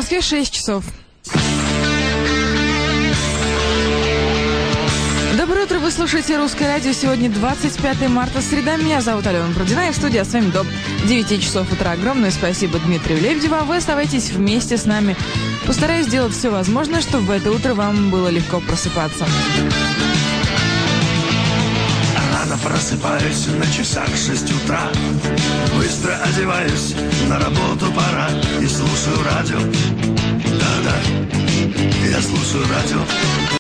Москве 6 часов. Доброе утро, вы слушаете «Русское радио». Сегодня 25 марта, среда. Меня зовут Алена Брудина, и в студии, а с вами до 9 часов утра. Огромное спасибо Дмитрию Лебедеву. Вы оставайтесь вместе с нами. Постараюсь сделать все возможное, чтобы в это утро вам было легко просыпаться. Рано просыпаюсь, на часах 6 утра. Быстро одеваюсь, на работу пора. И слушаю радио. Да-да, я слушаю радио.